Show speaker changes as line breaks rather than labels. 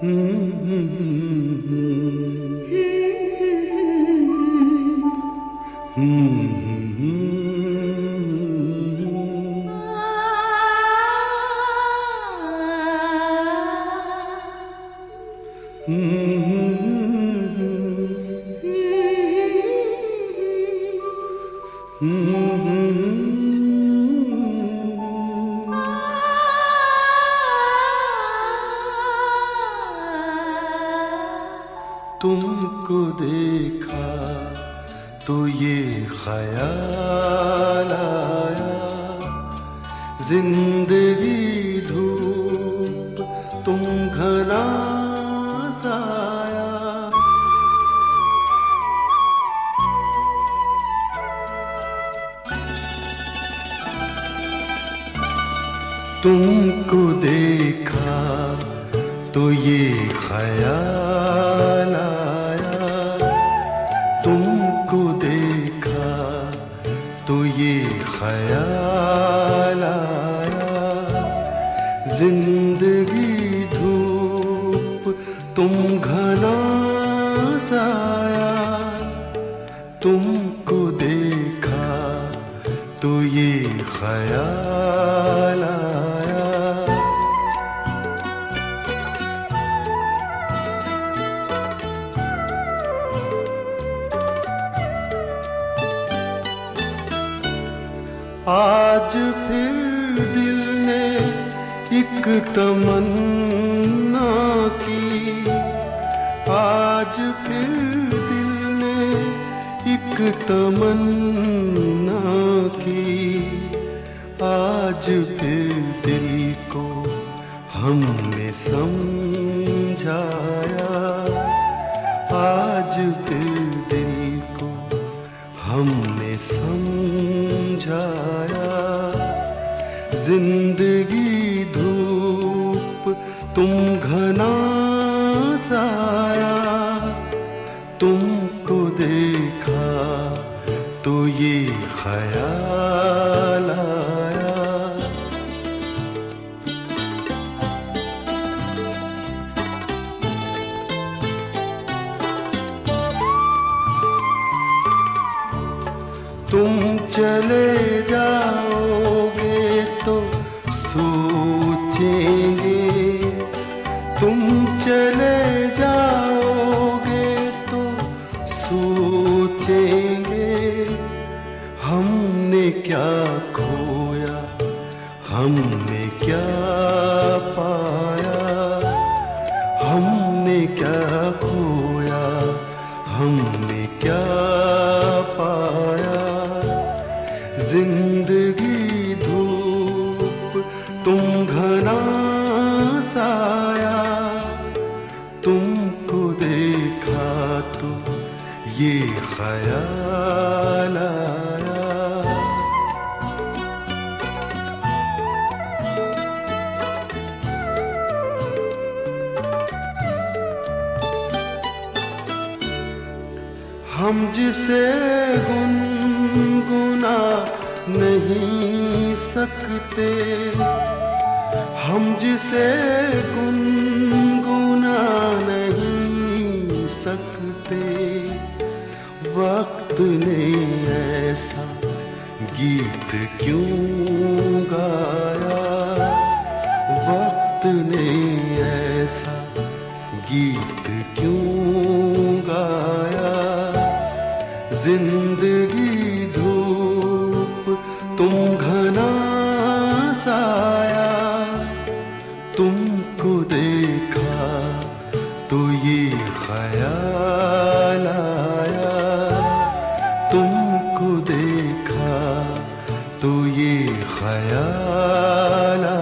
तुमको देखा तो ये ख्याल आया, जिंदगी धूप तुम घना साया। तुमको देखा तो ये ख्याल आया, तुमको देखा तो ये ख्याल आया, जिंदगी धूप तुम घना साया। तुमको देखा तो ये ख्याल आया। आज फिर दिल ने एक तमन्ना की, आज फिर दिल ने एक तमन्ना की, आज फिर दिल को हमने समझाया, आज फिर दिल को हमने समझाया। जिंदगी धूप तुम घना साया, तुमको देखा तो ये ख्याल आया। तुम चले जाओगे तो सोचेंगे, तुम चले जाओगे तो सोचेंगे, हमने क्या खोया हमने क्या पाया, हमने क्या खोया हमने क्या पाया। जिंदगी धूप तुम घना साया, तुमको देखा तो ये ख्याल आया। हम जिसे गुनगुना नहीं सकते, हम जिसे गुनगुना नहीं सकते, वक्त ने ऐसा गीत क्यों गाया, वक्त ने ऐसा गीत क्यों गाया। जिंदगी धूप तुम घना साया, तुमको देखा तो ये ख्याल आया, तुमको देखा तो ये ख्याल आया।